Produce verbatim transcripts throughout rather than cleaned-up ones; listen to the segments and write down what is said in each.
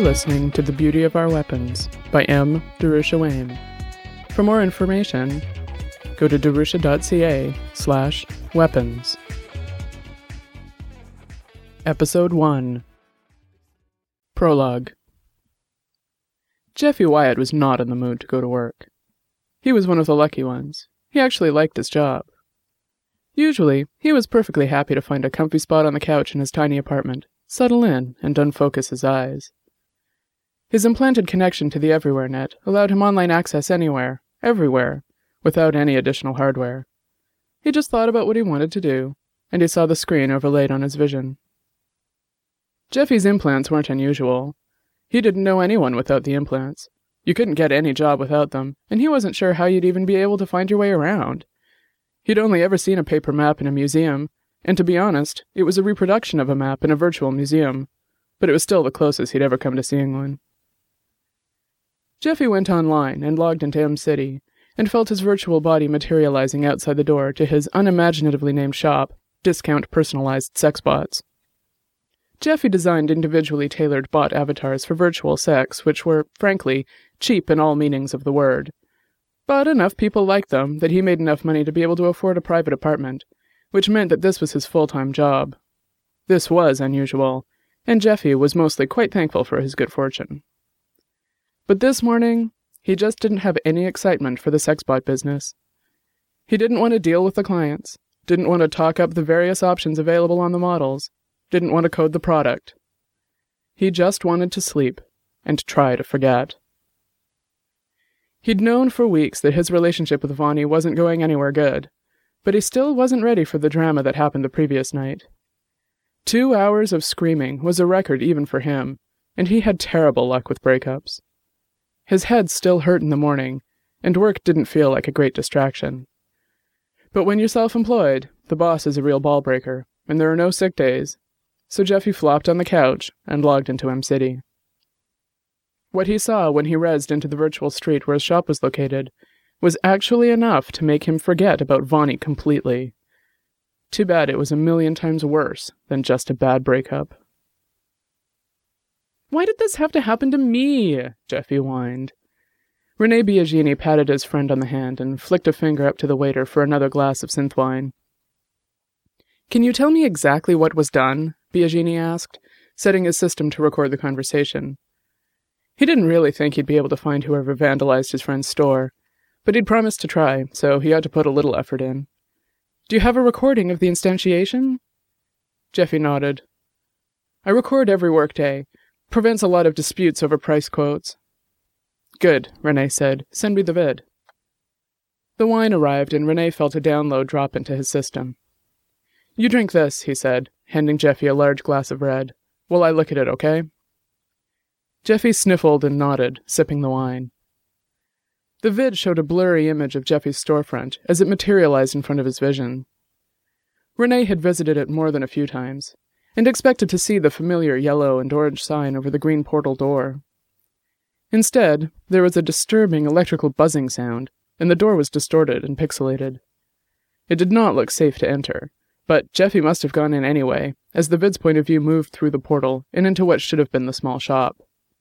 listening to The Beauty of Our Weapons by M. Darusha Wayne. For more information, go to darusha.ca slash weapons. Episode one. Prologue. Jeffy Wyatt was not in the mood to go to work. He was one of the lucky ones. He actually liked his job. Usually, he was perfectly happy to find a comfy spot on the couch in his tiny apartment, settle in, and unfocus his eyes. His implanted connection to the Everywhere Net allowed him online access anywhere, everywhere, without any additional hardware. He just thought about what he wanted to do, and he saw the screen overlaid on his vision. Jeffy's implants weren't unusual. He didn't know anyone without the implants. You couldn't get any job without them, and he wasn't sure how you'd even be able to find your way around. He'd only ever seen a paper map in a museum, and to be honest, it was a reproduction of a map in a virtual museum, but it was still the closest he'd ever come to seeing one. Jeffy went online and logged into M-City, and felt his virtual body materializing outside the door to his unimaginatively named shop, Discount Personalized Sex Bots. Jeffy designed individually tailored bot avatars for virtual sex, which were, frankly, cheap in all meanings of the word. But enough people liked them that he made enough money to be able to afford a private apartment, which meant that this was his full-time job. This was unusual, and Jeffy was mostly quite thankful for his good fortune. But this morning, he just didn't have any excitement for the sexbot business. He didn't want to deal with the clients, didn't want to talk up the various options available on the models, didn't want to code the product. He just wanted to sleep and try to forget. He'd known for weeks that his relationship with Vonnie wasn't going anywhere good, but he still wasn't ready for the drama that happened the previous night. Two hours of screaming was a record even for him, and he had terrible luck with breakups. His head still hurt in the morning, and work didn't feel like a great distraction. But when you're self-employed, the boss is a real ball-breaker, and there are no sick days, so Jeffy flopped on the couch and logged into M-City. What he saw when he rezzed into the virtual street where his shop was located was actually enough to make him forget about Vonnie completely. Too bad it was a million times worse than just a bad breakup. "Why did this have to happen to me?" Jeffy whined. Renee Biagini patted his friend on the hand and flicked a finger up to the waiter for another glass of synth wine. "Can you tell me exactly what was done?" Biagini asked, setting his system to record the conversation. He didn't really think he'd be able to find whoever vandalized his friend's store, but he'd promised to try, so he had to put a little effort in. "Do you have a recording of the instantiation?" Jeffy nodded. "I record every workday. Prevents a lot of disputes over price quotes." "Good," Renee said. "Send me the vid." The wine arrived, and Renee felt a download drop into his system. "You drink this," he said, handing Jeffy a large glass of red, "while I look at it, okay?" Jeffy sniffled and nodded, sipping the wine. The vid showed a blurry image of Jeffy's storefront as it materialized in front of his vision. Renee had visited it more than a few times, and expected to see the familiar yellow and orange sign over the green portal door. Instead, there was a disturbing electrical buzzing sound, and the door was distorted and pixelated. It did not look safe to enter, but Jeffy must have gone in anyway, as the vid's point of view moved through the portal and into what should have been the small shop.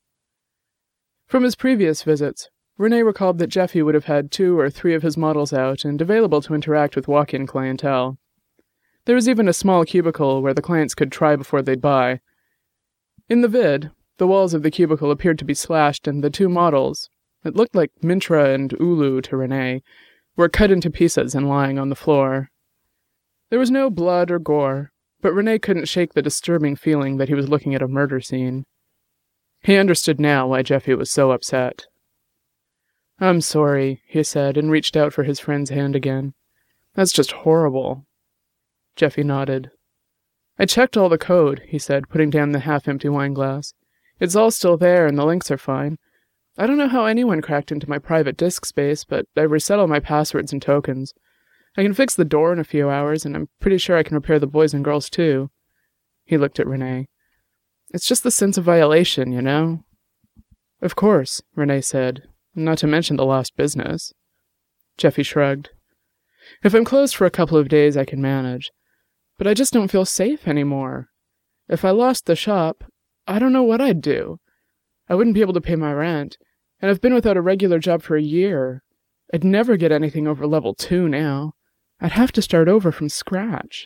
From his previous visits, Renee recalled that Jeffy would have had two or three of his models out and available to interact with walk-in clientele. There was even a small cubicle where the clients could try before they'd buy. In the vid, the walls of the cubicle appeared to be slashed, and the two models, it looked like Mintra and Ulu to Renee, were cut into pieces and lying on the floor. There was no blood or gore, but Renee couldn't shake the disturbing feeling that he was looking at a murder scene. He understood now why Jeffy was so upset. "I'm sorry," he said, and reached out for his friend's hand again. "That's just horrible." Jeffy nodded. "I checked all the code," he said, putting down the half-empty wine glass. "It's all still there, and the links are fine. I don't know how anyone cracked into my private disk space, but I reset all my passwords and tokens. I can fix the door in a few hours, and I'm pretty sure I can repair the boys and girls, too." He looked at Renee. "It's just the sense of violation, you know?" "Of course," Renee said, "not to mention the lost business." Jeffy shrugged. "If I'm closed for a couple of days, I can manage. But I just don't feel safe anymore. If I lost the shop, I don't know what I'd do. I wouldn't be able to pay my rent, and I've been without a regular job for a year. I'd never get anything over level two now. I'd have to start over from scratch.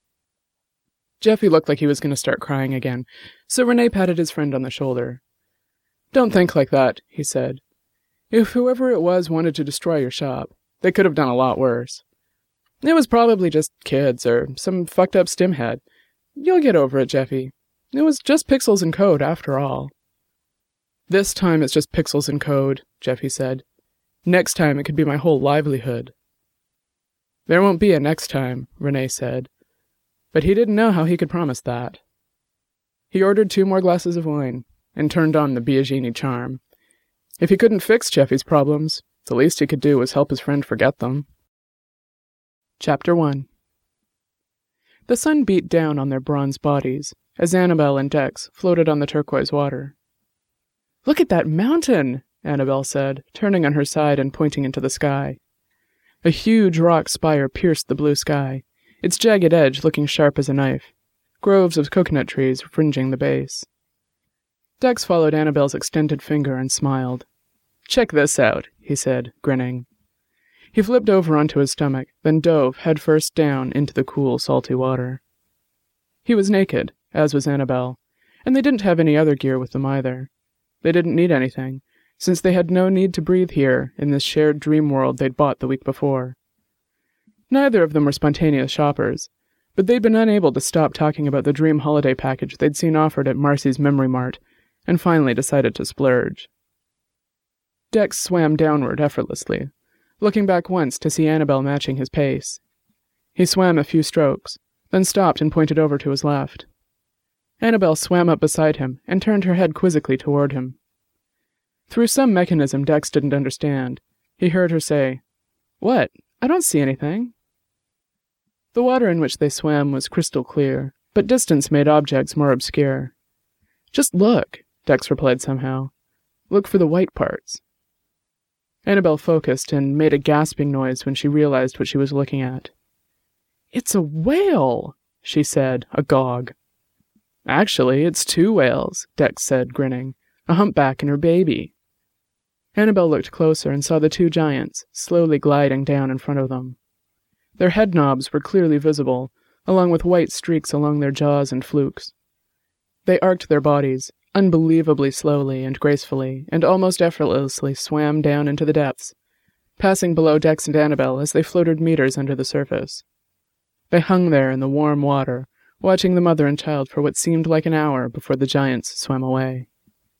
Jeffy looked like he was going to start crying again, so Renee patted his friend on the shoulder. Don't think like that, he said. If whoever it was wanted to destroy your shop, they could have done a lot worse. It was probably just kids or some fucked up stimhead. You'll get over it, Jeffy. It was just pixels and code, after all. This time it's just pixels and code, Jeffy said. Next time it could be my whole livelihood. There won't be a next time, Renee said. But he didn't know how he could promise that. He ordered two more glasses of wine and turned on the Biagini charm. If he couldn't fix Jeffy's problems, the least he could do was help his friend forget them. Chapter one. The sun beat down on their bronze bodies as Annabelle and Dex floated on the turquoise water. Look at that mountain, Annabelle said, turning on her side and pointing into the sky. A huge rock spire pierced the blue sky, its jagged edge looking sharp as a knife, groves of coconut trees fringing the base. Dex followed Annabelle's extended finger and smiled. Check this out, he said, grinning. He flipped over onto his stomach, then dove headfirst down into the cool, salty water. He was naked, as was Annabelle, and they didn't have any other gear with them either. They didn't need anything, since they had no need to breathe here in this shared dream world they'd bought the week before. Neither of them were spontaneous shoppers, but they'd been unable to stop talking about the dream holiday package they'd seen offered at Marcy's Memory Mart, and finally decided to splurge. Dex swam downward effortlessly, looking back once to see Annabelle matching his pace. He swam a few strokes, then stopped and pointed over to his left. Annabelle swam up beside him and turned her head quizzically toward him. Through some mechanism Dex didn't understand, he heard her say, "What? I don't see anything." The water in which they swam was crystal clear, but distance made objects more obscure. "Just look," Dex replied somehow. "Look for the white parts." Annabelle focused and made a gasping noise when she realized what she was looking at. "It's a whale," she said, agog. "Actually, it's two whales," Dex said, grinning. "A humpback and her baby." Annabelle looked closer and saw the two giants, slowly gliding down in front of them. Their head knobs were clearly visible, along with white streaks along their jaws and flukes. They arced their bodies, unbelievably slowly and gracefully, and almost effortlessly swam down into the depths, passing below Dex and Annabelle as they floated meters under the surface. They hung there in the warm water, watching the mother and child for what seemed like an hour before the giants swam away.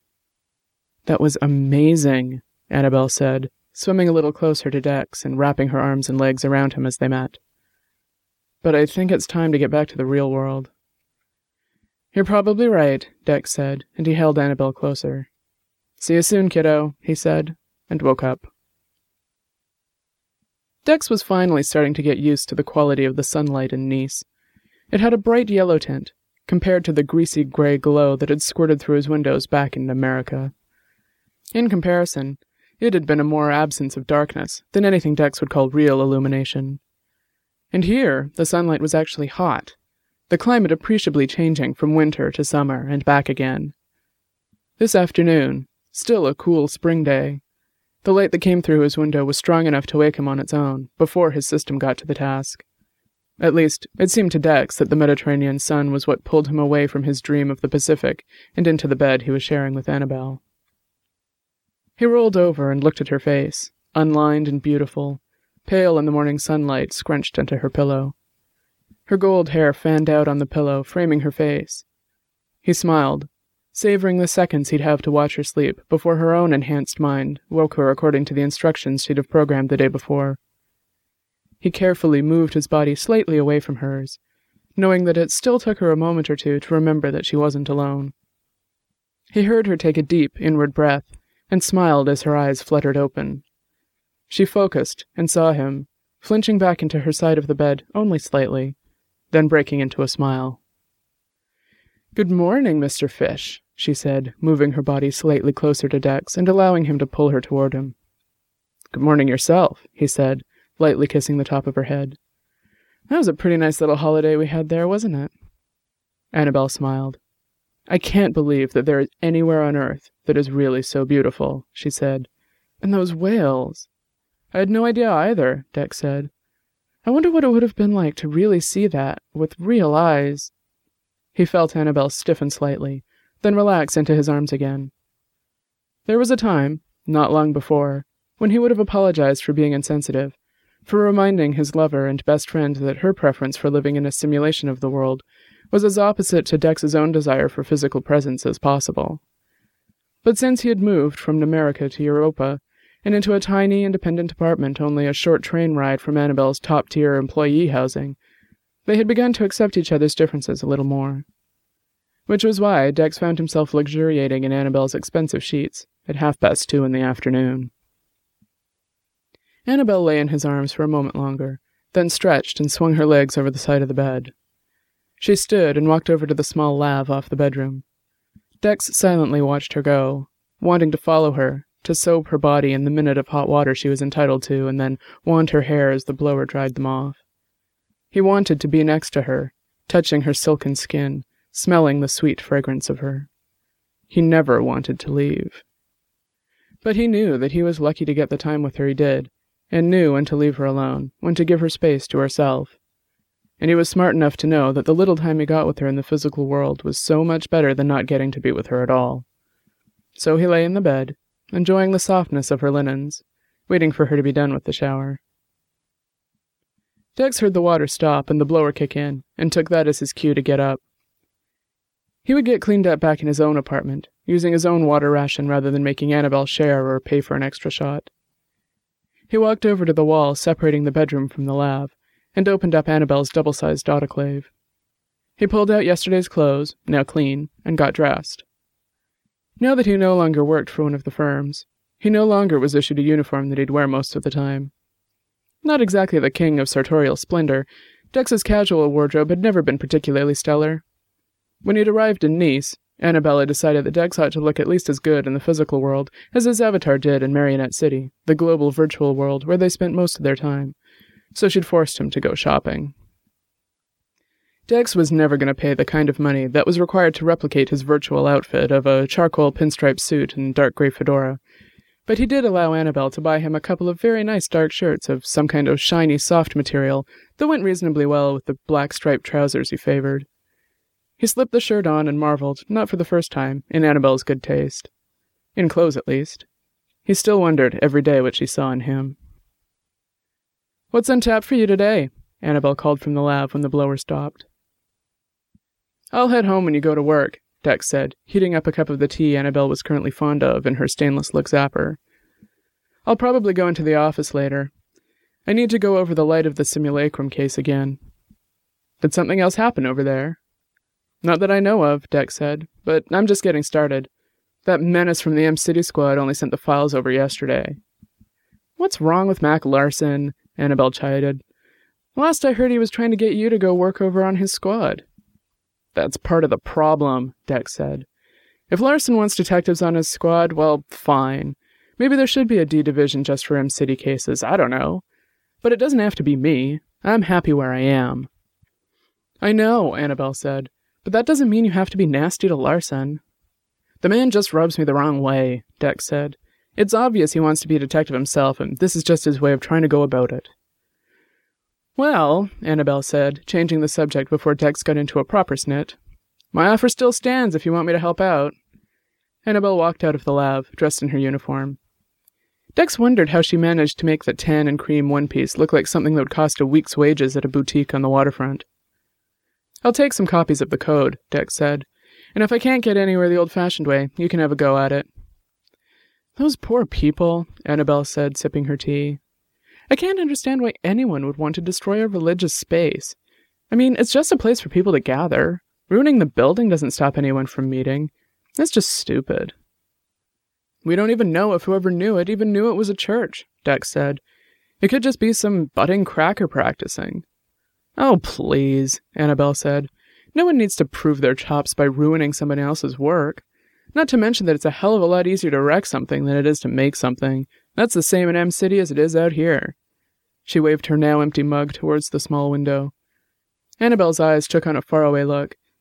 "That was amazing," Annabelle said, swimming a little closer to Dex and wrapping her arms and legs around him as they met. "But I think it's time to get back to the real world." "You're probably right," Dex said, and he held Annabelle closer. "See you soon, kiddo," he said, and woke up. Dex was finally starting to get used to the quality of the sunlight in Nice. It had a bright yellow tint, compared to the greasy gray glow that had squirted through his windows back in America. In comparison, it had been a more absence of darkness than anything Dex would call real illumination. And here, the sunlight was actually hot, the climate appreciably changing from winter to summer and back again. This afternoon, still a cool spring day, the light that came through his window was strong enough to wake him on its own before his system got to the task. At least, it seemed to Dex that the Mediterranean sun was what pulled him away from his dream of the Pacific and into the bed he was sharing with Annabelle. He rolled over and looked at her face, unlined and beautiful, pale in the morning sunlight scrunched into her pillow. Her gold hair fanned out on the pillow, framing her face. He smiled, savoring the seconds he'd have to watch her sleep before her own enhanced mind woke her according to the instructions she'd have programmed the day before. He carefully moved his body slightly away from hers, knowing that it still took her a moment or two to remember that she wasn't alone. He heard her take a deep, inward breath, and smiled as her eyes fluttered open. She focused and saw him, flinching back into her side of the bed only slightly, then breaking into a smile. "Good morning, Mister Fish," she said, moving her body slightly closer to Dex and allowing him to pull her toward him. "Good morning yourself," he said, lightly kissing the top of her head. "That was a pretty nice little holiday we had there, wasn't it?" Annabelle smiled. I can't believe that there is anywhere on Earth that is really so beautiful, she said. And those whales. I had no idea either, Dex said. I wonder what it would have been like to really see that, with real eyes. He felt Annabelle stiffen slightly, then relax into his arms again. There was a time, not long before, when he would have apologized for being insensitive, for reminding his lover and best friend that her preference for living in a simulation of the world was as opposite to Dex's own desire for physical presence as possible. But since he had moved from America to Europa, and into a tiny independent apartment only a short train ride from Annabelle's top-tier employee housing, they had begun to accept each other's differences a little more. Which was why Dex found himself luxuriating in Annabelle's expensive sheets at half past two in the afternoon. Annabelle lay in his arms for a moment longer, then stretched and swung her legs over the side of the bed. She stood and walked over to the small lav off the bedroom. Dex silently watched her go, wanting to follow her, to soap her body in the minute of hot water she was entitled to, and then wand her hair as the blower dried them off. He wanted to be next to her, touching her silken skin, smelling the sweet fragrance of her. He never wanted to leave. But he knew that he was lucky to get the time with her he did, and knew when to leave her alone, when to give her space to herself. And he was smart enough to know that the little time he got with her in the physical world was so much better than not getting to be with her at all. So he lay in the bed, enjoying the softness of her linens, waiting for her to be done with the shower. Dex heard the water stop and the blower kick in, and took that as his cue to get up. He would get cleaned up back in his own apartment, using his own water ration rather than making Annabelle share or pay for an extra shot. He walked over to the wall separating the bedroom from the lav, and opened up Annabelle's double-sized autoclave. He pulled out yesterday's clothes, now clean, and got dressed. Now that he no longer worked for one of the firms, he no longer was issued a uniform that he'd wear most of the time. Not exactly the king of sartorial splendor, Dex's casual wardrobe had never been particularly stellar. When he'd arrived in Nice, Annabelle decided that Dex ought to look at least as good in the physical world as his avatar did in Marionette City, the global virtual world where they spent most of their time, so she'd forced him to go shopping. Dex was never going to pay the kind of money that was required to replicate his virtual outfit of a charcoal pinstripe suit and dark gray fedora, but he did allow Annabelle to buy him a couple of very nice dark shirts of some kind of shiny soft material that went reasonably well with the black striped trousers he favored. He slipped the shirt on and marveled, not for the first time, in Annabelle's good taste. In clothes, at least. He still wondered every day what she saw in him. "What's on tap for you today?" Annabelle called from the lav when the blower stopped. "I'll head home when you go to work," Dex said, heating up a cup of the tea Annabelle was currently fond of in her stainless look zapper. "I'll probably go into the office later. I need to go over the light of the simulacrum case again." "Did something else happen over there?" "Not that I know of," Dex said, "but I'm just getting started. That menace from the M-City squad only sent the files over yesterday." "What's wrong with Mac Larson?" Annabelle chided. "Last I heard he was trying to get you to go work over on his squad." "That's part of the problem," Dex said. "If Larson wants detectives on his squad, well, fine. Maybe there should be a D division just for M-City cases, I don't know. But it doesn't have to be me. I'm happy where I am." "I know," Annabelle said, "but that doesn't mean you have to be nasty to Larson." "The man just rubs me the wrong way," Dex said. "It's obvious he wants to be a detective himself, and this is just his way of trying to go about it." "Well," Annabelle said, changing the subject before Dex got into a proper snit, "my offer still stands if you want me to help out." Annabelle walked out of the lav, dressed in her uniform. Dex wondered how she managed to make the tan and cream one-piece look like something that would cost a week's wages at a boutique on the waterfront. "I'll take some copies of the code," Dex said, "and if I can't get anywhere the old-fashioned way, you can have a go at it." "Those poor people," Annabelle said, sipping her tea. "I can't understand why anyone would want to destroy a religious space. I mean, it's just a place for people to gather. Ruining the building doesn't stop anyone from meeting. That's just stupid." "We don't even know if whoever knew it even knew it was a church," Dex said. "It could just be some budding cracker practicing." "Oh, please," Annabelle said. "No one needs to prove their chops by ruining somebody else's work. Not to mention that it's a hell of a lot easier to wreck something than it is to make something. That's the same in M-City as it is out here." She waved her now empty mug towards the small window. Annabelle's eyes took on a faraway look,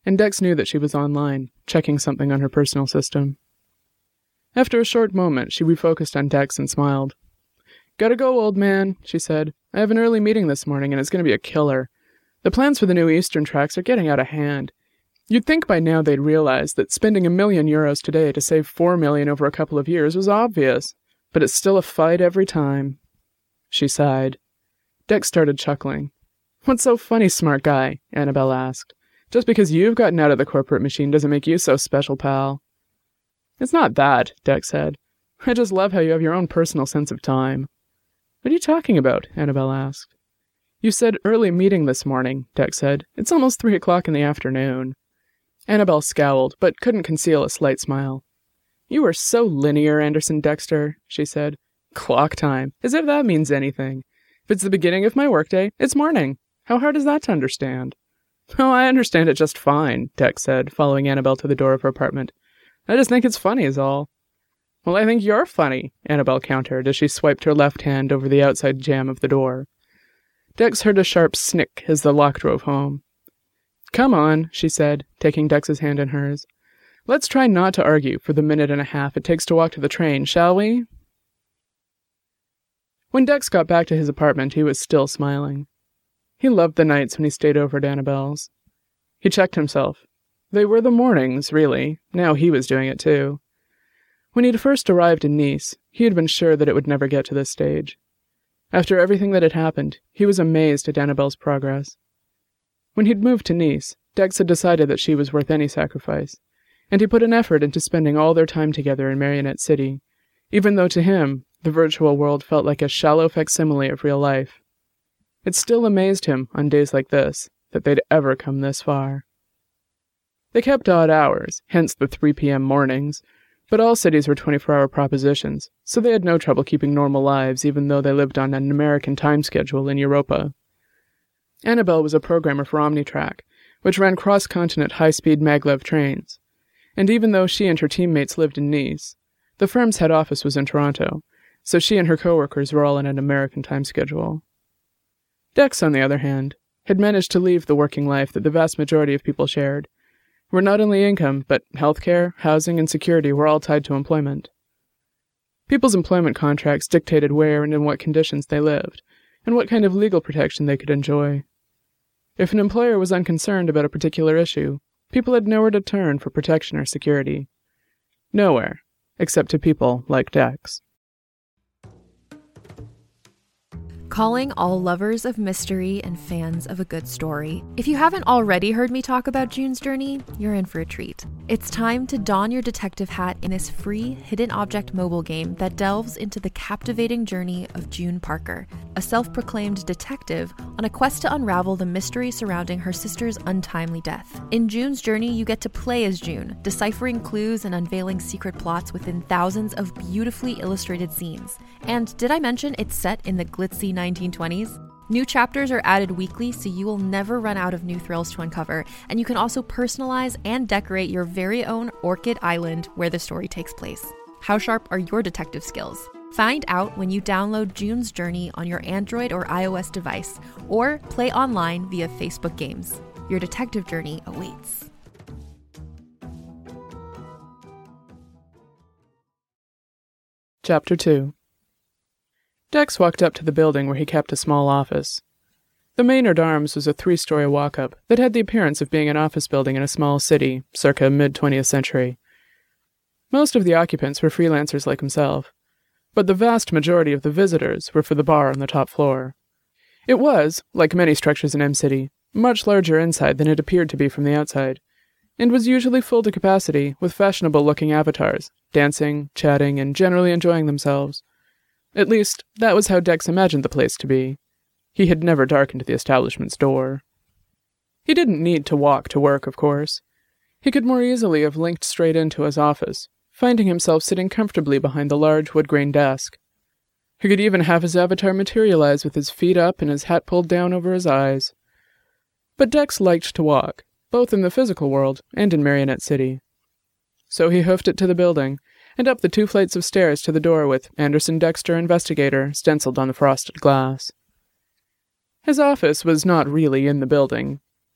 and Dex knew that she was online, checking something on her personal system. After a short moment, she refocused on Dex and smiled. "Gotta go, old man," she said. "I have an early meeting this morning, and it's going to be a killer. The plans for the new Eastern tracks are getting out of hand. You'd think by now they'd realize that spending a million euros today to save four million over a couple of years was obvious, but it's still a fight every time." She sighed. Dex started chuckling. "What's so funny, smart guy?" Annabelle asked. "Just because you've gotten out of the corporate machine doesn't make you so special, pal." "It's not that," Dex said. "I just love how you have your own personal sense of time." "What are you talking about?" Annabelle asked. "You said early meeting this morning," Dex said. "It's almost three o'clock in the afternoon." Annabelle scowled, but couldn't conceal a slight smile. "You are so linear, Anderson Dexter," she said. "Clock time, as if that means anything. If it's the beginning of my workday, it's morning. How hard is that to understand?" "Oh, I understand it just fine," Dex said, following Annabelle to the door of her apartment. "I just think it's funny is all." "Well, I think you're funny," Annabelle countered as she swiped her left hand over the outside jamb of the door. Dex heard a sharp snick as the lock drove home. "Come on," she said, taking Dex's hand in hers. "Let's try not to argue for the minute and a half it takes to walk to the train, shall we?" When Dex got back to his apartment, he was still smiling. He loved the nights when he stayed over at Annabelle's. He checked himself. They were the mornings, really. Now he was doing it too. When he'd first arrived in Nice, he had been sure that it would never get to this stage. After everything that had happened, he was amazed at Annabelle's progress. When he'd moved to Nice, Dex had decided that she was worth any sacrifice, and he put an effort into spending all their time together in Marionette City, even though to him, the virtual world felt like a shallow facsimile of real life. It still amazed him, on days like this, that they'd ever come this far. They kept odd hours, hence the three p.m. mornings, but all cities were twenty-four hour propositions, so they had no trouble keeping normal lives even though they lived on an American time schedule in Europa. Annabelle was a programmer for Omnitrack, which ran cross-continent high-speed maglev trains, and even though she and her teammates lived in Nice, the firm's head office was in Toronto, so she and her coworkers were all on an American time schedule. Dex, on the other hand, had managed to leave the working life that the vast majority of people shared, where not only income, but healthcare, housing, and security were all tied to employment. People's employment contracts dictated where and in what conditions they lived, and what kind of legal protection they could enjoy. If an employer was unconcerned about a particular issue, people had nowhere to turn for protection or security. Nowhere, except to people like Dex. Calling all lovers of mystery and fans of a good story. If you haven't already heard me talk about June's Journey, you're in for a treat. It's time to don your detective hat in this free hidden object mobile game that delves into the captivating journey of June Parker, a self-proclaimed detective on a quest to unravel the mystery surrounding her sister's untimely death. In June's Journey, you get to play as June, deciphering clues and unveiling secret plots within thousands of beautifully illustrated scenes. And did I mention it's set in the glitzy nineteen twenties? New chapters are added weekly, so you will never run out of new thrills to uncover, and you can also personalize and decorate your very own Orchid Island where the story takes place. How sharp are your detective skills? Find out when you download June's Journey on your Android or iOS device, or play online via Facebook Games. Your detective journey awaits. Chapter two. Dex walked up to the building where he kept a small office. The Maynard Arms was a three-story walk-up that had the appearance of being an office building in a small city, circa mid-twentieth century. Most of the occupants were freelancers like himself, but the vast majority of the visitors were for the bar on the top floor. It was, like many structures in M-City, much larger inside than it appeared to be from the outside, and was usually full to capacity with fashionable-looking avatars, dancing, chatting, and generally enjoying themselves. At least, that was how Dex imagined the place to be. He had never darkened the establishment's door. He didn't need to walk to work, of course. He could more easily have linked straight into his office, finding himself sitting comfortably behind the large wood-grain desk. He could even have his avatar materialize with his feet up and his hat pulled down over his eyes. But Dex liked to walk, both in the physical world and in Marionette City. So he hoofed it to the building, and up the two flights of stairs to the door with Anderson Dexter Investigator stenciled on the frosted glass. His office was not really in the building.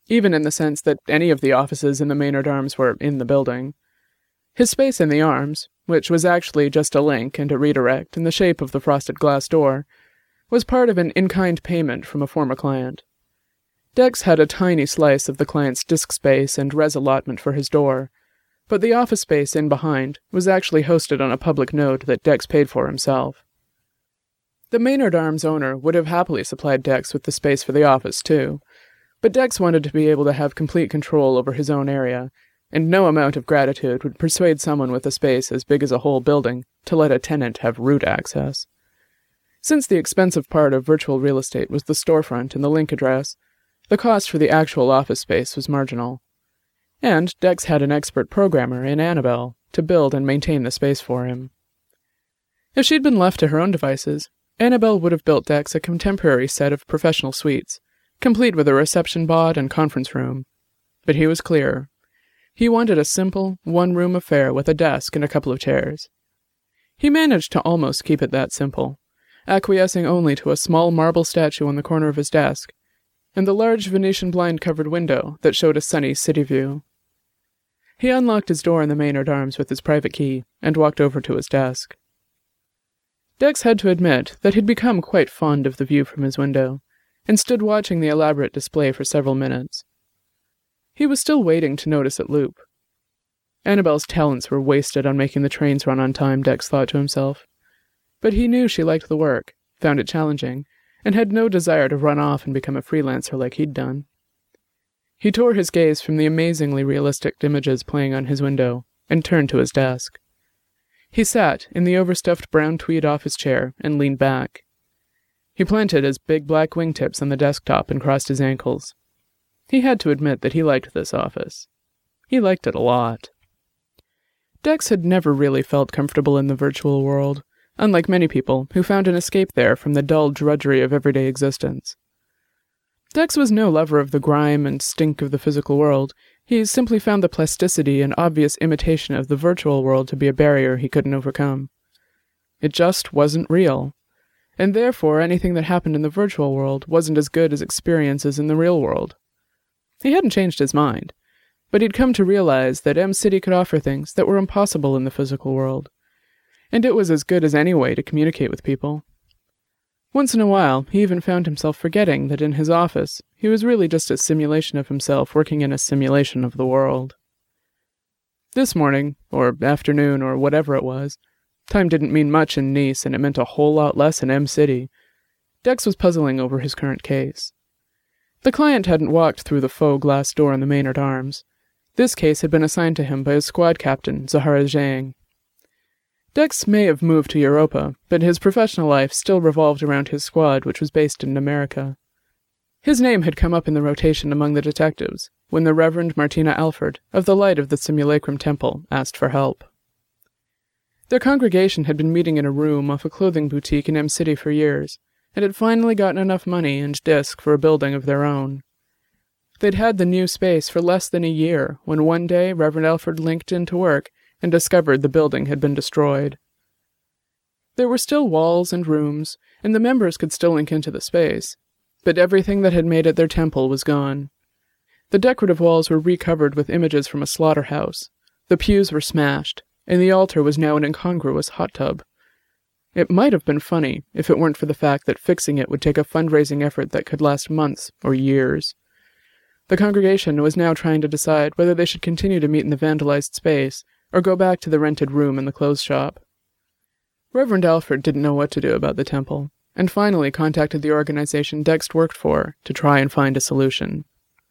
even in the sense that any of the offices in the Maynard Arms were in the building. His space in the Arms, which was actually just a link and a redirect in the shape of the frosted glass door, was part of an in-kind payment from a former client. Dex had a tiny slice of the client's disk space and res allotment for his door, but the office space in behind was actually hosted on a public node that Dex paid for himself. The Maynard Arms owner would have happily supplied Dex with the space for the office, too, but Dex wanted to be able to have complete control over his own area, and no amount of gratitude would persuade someone with a space as big as a whole building to let a tenant have root access. Since the expensive part of virtual real estate was the storefront and the link address, the cost for the actual office space was marginal. And Dex had an expert programmer in Annabelle to build and maintain the space for him. If she'd been left to her own devices, Annabelle would have built Dex a contemporary set of professional suites, complete with a reception bod and conference room. But he was clear. He wanted a simple, one-room affair with a desk and a couple of chairs. He managed to almost keep it that simple, acquiescing only to a small marble statue on the corner of his desk, and the large Venetian blind-covered window that showed a sunny city view. He unlocked his door in the Maynard Arms with his private key and walked over to his desk. Dex had to admit that he'd become quite fond of the view from his window, and stood watching the elaborate display for several minutes. He was still waiting to notice it loop. Annabelle's talents were wasted on making the trains run on time, Dex thought to himself. But he knew she liked the work, found it challenging, and had no desire to run off and become a freelancer like he'd done. He tore his gaze from the amazingly realistic images playing on his window and turned to his desk. He sat in the overstuffed brown tweed office chair and leaned back. He planted his big black wingtips on the desktop and crossed his ankles. He had to admit that he liked this office. He liked it a lot. Dex had never really felt comfortable in the virtual world, unlike many people who found an escape there from the dull drudgery of everyday existence. Dex was no lover of the grime and stink of the physical world. He simply found the plasticity and obvious imitation of the virtual world to be a barrier he couldn't overcome. It just wasn't real, and therefore anything that happened in the virtual world wasn't as good as experiences in the real world. He hadn't changed his mind, but he'd come to realize that M-City could offer things that were impossible in the physical world, and it was as good as any way to communicate with people. Once in a while, he even found himself forgetting that in his office, he was really just a simulation of himself working in a simulation of the world. This morning, or afternoon, or whatever it was, time didn't mean much in Nice, and it meant a whole lot less in M-City. Dex was puzzling over his current case. The client hadn't walked through the faux glass door in the Maynard Arms. This case had been assigned to him by his squad captain, Zahara Zhang. Dex may have moved to Europa, but his professional life still revolved around his squad, which was based in America. His name had come up in the rotation among the detectives when the Reverend Martina Alford, of the Light of the Simulacrum Temple, asked for help. Their congregation had been meeting in a room off a clothing boutique in M-City for years, and had finally gotten enough money and disc for a building of their own. They'd had the new space for less than a year when one day Reverend Alford linked into work and discovered the building had been destroyed. There were still walls and rooms, and the members could still link into the space, but everything that had made it their temple was gone. The decorative walls were recovered with images from a slaughterhouse, the pews were smashed, and the altar was now an incongruous hot tub. It might have been funny if it weren't for the fact that fixing it would take a fundraising effort that could last months or years. The congregation was now trying to decide whether they should continue to meet in the vandalized space or go back to the rented room in the clothes shop. Reverend Alford didn't know what to do about the temple, and finally contacted the organization Dex worked for to try and find a solution.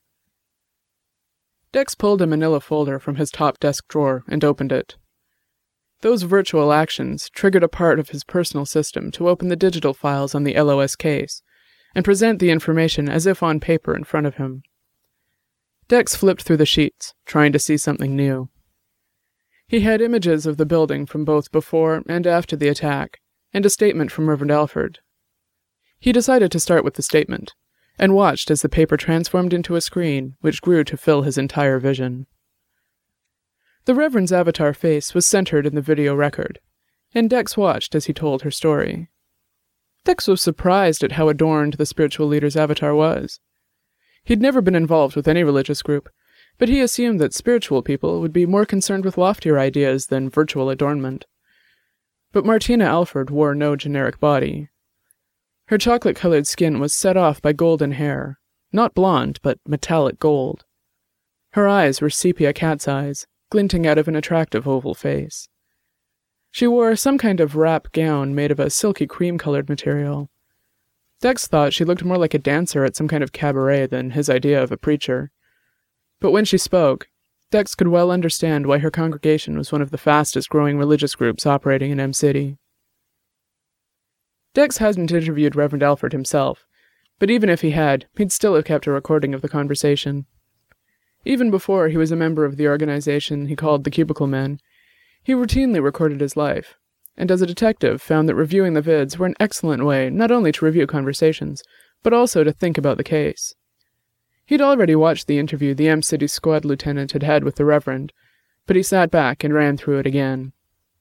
Dex pulled a manila folder from his top desk drawer and opened it. Those virtual actions triggered a part of his personal system to open the digital files on the L O S case and present the information as if on paper in front of him. Dex flipped through the sheets, trying to see something new. He had images of the building from both before and after the attack, and a statement from Reverend Alford. He decided to start with the statement, and watched as the paper transformed into a screen which grew to fill his entire vision. The Reverend's avatar face was centered in the video record, and Dex watched as he told her story. Dex was surprised at how adorned the spiritual leader's avatar was. He'd never been involved with any religious group, but he assumed that spiritual people would be more concerned with loftier ideas than virtual adornment. But Martina Alford wore no generic body. Her chocolate-colored skin was set off by golden hair, not blonde, but metallic gold. Her eyes were sepia cat's eyes, glinting out of an attractive oval face. She wore some kind of wrap gown made of a silky cream-colored material. Dex thought she looked more like a dancer at some kind of cabaret than his idea of a preacher. But when she spoke, Dex could well understand why her congregation was one of the fastest-growing religious groups operating in M-City. Dex hadn't interviewed Reverend Alford himself, but even if he had, he'd still have kept a recording of the conversation. Even before he was a member of the organization he called the Cubicle Men, he routinely recorded his life, and as a detective found that reviewing the vids were an excellent way not only to review conversations, but also to think about the case. He'd already watched the interview the M-City squad lieutenant had had with the Reverend, but he sat back and ran through it again.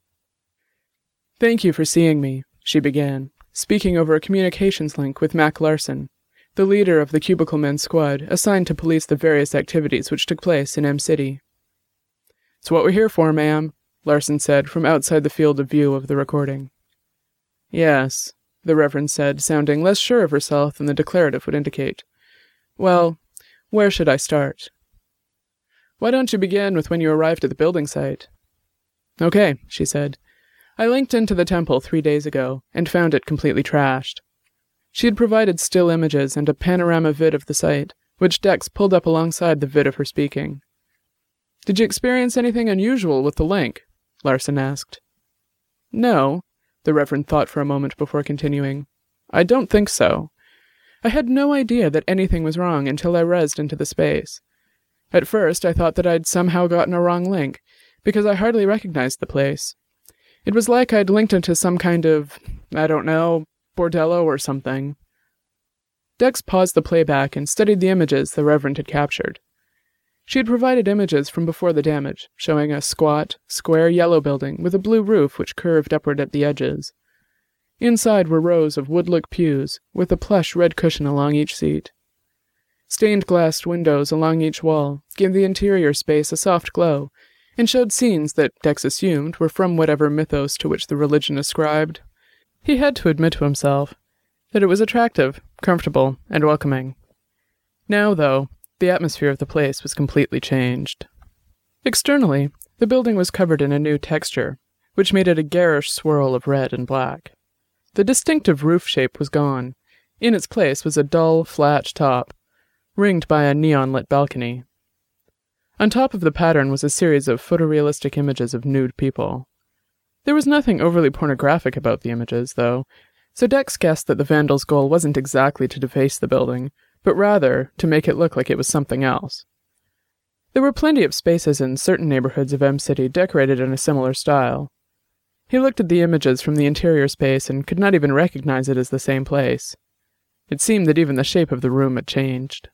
"Thank you for seeing me," she began, speaking over a communications link with Mac Larson, the leader of the Cubicle Men squad assigned to police the various activities which took place in M-City. "It's what we're here for, ma'am," Larson said from outside the field of view of the recording. "Yes," the Reverend said, sounding less sure of herself than the declarative would indicate. "Well, where should I start?" "Why don't you begin with when you arrived at the building site?" "Okay," she said. "I linked into the temple three days ago and found it completely trashed." She had provided still images and a panorama vid of the site, which Dex pulled up alongside the vid of her speaking. "Did you experience anything unusual with the link?" Larson asked. "No," the Reverend thought for a moment before continuing. "I don't think so. I had no idea that anything was wrong until I rezzed into the space. At first, I thought that I'd somehow gotten a wrong link, because I hardly recognized the place. It was like I'd linked into some kind of, I don't know, bordello or something." Dex paused the playback and studied the images the Reverend had captured. She had provided images from before the damage, showing a squat, square yellow building with a blue roof which curved upward at the edges. Inside were rows of wood-look pews, with a plush red cushion along each seat. Stained-glassed windows along each wall gave the interior space a soft glow, and showed scenes that Dex assumed were from whatever mythos to which the religion ascribed. He had to admit to himself that it was attractive, comfortable, and welcoming. Now, though, the atmosphere of the place was completely changed. Externally, the building was covered in a new texture, which made it a garish swirl of red and black. The distinctive roof shape was gone. In its place was a dull, flat top, ringed by a neon-lit balcony. On top of the pattern was a series of photorealistic images of nude people. There was nothing overly pornographic about the images, though, so Dex guessed that the vandals' goal wasn't exactly to deface the building, but rather to make it look like it was something else. There were plenty of spaces in certain neighborhoods of M-City decorated in a similar style. He looked at the images from the interior space and could not even recognize it as the same place. It seemed that even the shape of the room had changed.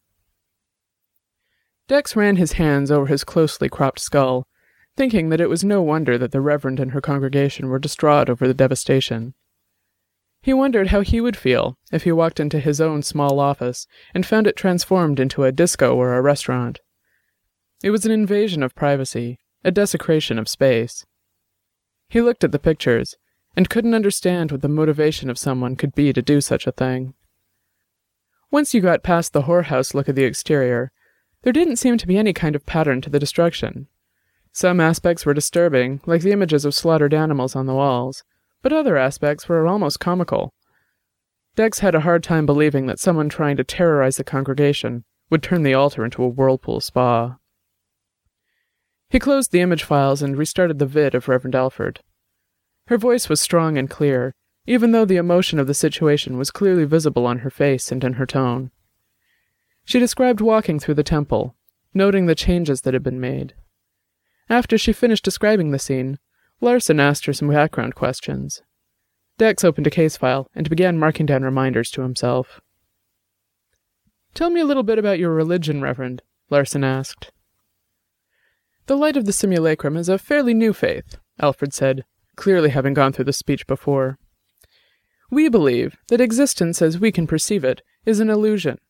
Dex ran his hands over his closely cropped skull, thinking that it was no wonder that the Reverend and her congregation were distraught over the devastation. He wondered how he would feel if he walked into his own small office and found it transformed into a disco or a restaurant. It was an invasion of privacy, a desecration of space. He looked at the pictures, and couldn't understand what the motivation of someone could be to do such a thing. Once you got past the whorehouse look of the exterior, there didn't seem to be any kind of pattern to the destruction. Some aspects were disturbing, like the images of slaughtered animals on the walls, but other aspects were almost comical. Dex had a hard time believing that someone trying to terrorize the congregation would turn the altar into a whirlpool spa. He closed the image files and restarted the vid of Reverend Alford. Her voice was strong and clear, even though the emotion of the situation was clearly visible on her face and in her tone. She described walking through the temple, noting the changes that had been made. After she finished describing the scene, Larson asked her some background questions. Dex opened a case file and began marking down reminders to himself. "Tell me a little bit about your religion, Reverend," Larson asked. "The Light of the Simulacrum is a fairly new faith," Alfred said, clearly having gone through the speech before. "We believe that existence as we can perceive it is an illusion,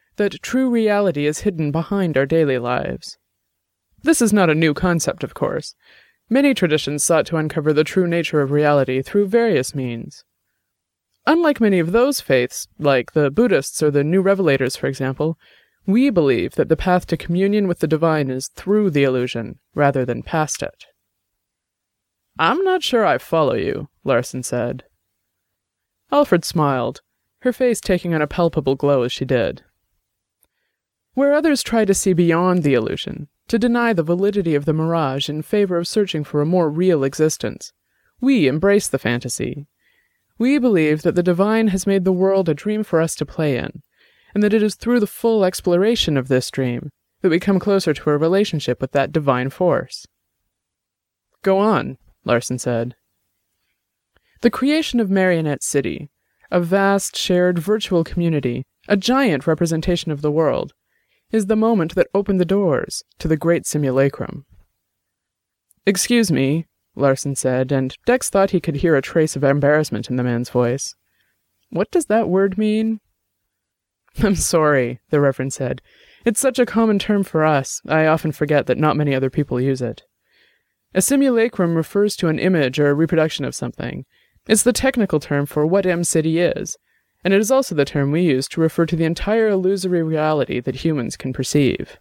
that true reality is hidden behind our daily lives. This is not a new concept, of course. Many traditions sought to uncover the true nature of reality through various means. Unlike many of those faiths, like the Buddhists or the New Revelators, for example, we believe that the path to communion with the divine is through the illusion, rather than past it. I'm not sure I follow you, Larson said. Alfred smiled, her face taking on a palpable glow as she did. Where others try to see beyond the illusion, to deny the validity of the mirage in favor of searching for a more real existence, we embrace the fantasy. We believe that the divine has made the world a dream for us to play in, and that it is through the full exploration of this dream that we come closer to a relationship with that divine force. Go on, Larson said. The creation of Marionette City, a vast shared virtual community, a giant representation of the world, is the moment that opened the doors to the great simulacrum. Excuse me, Larson said, and Dex thought he could hear a trace of embarrassment in the man's voice. What does that word mean? I'm sorry, the Reverend said. It's such a common term for us, I often forget that not many other people use it. A simulacrum refers to an image or a reproduction of something. It's the technical term for what M-City is, and it is also the term we use to refer to the entire illusory reality that humans can perceive.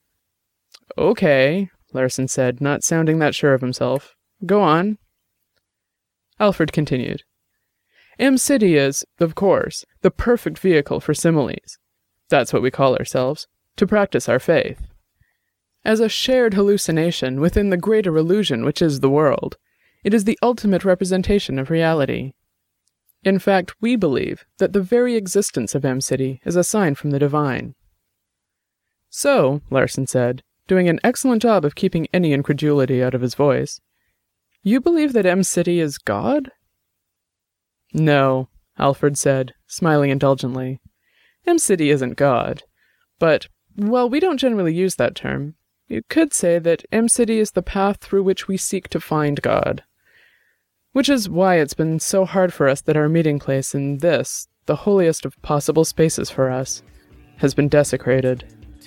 Okay, Larson said, not sounding that sure of himself. Go on. Alfred continued. M-City is, of course, the perfect vehicle for similes. That's what we call ourselves, to practice our faith. As a shared hallucination within the greater illusion which is the world, it is the ultimate representation of reality. In fact, we believe that the very existence of M-City is a sign from the divine. So, Larson said, doing an excellent job of keeping any incredulity out of his voice, you believe that M-City is God? No, Alfred said, smiling indulgently. M-City isn't God. But, while we don't generally use that term, you could say that M-City is the path through which we seek to find God. Which is why it's been so hard for us that our meeting place in this, the holiest of possible spaces for us, has been desecrated.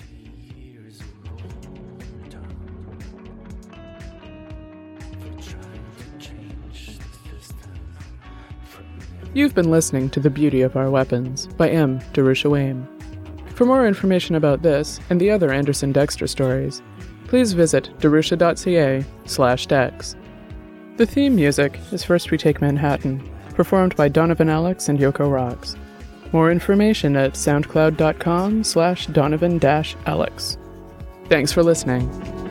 You've been listening to The Beauty of Our Weapons by M. Darusha Waim. For more information about this and the other Anderson Dexter stories, please visit darusha.ca slash dex. The theme music is First We Take Manhattan, performed by Donovan Alex and Yoko Rocks. More information at soundcloud.com slash donovan-alex. Thanks for listening.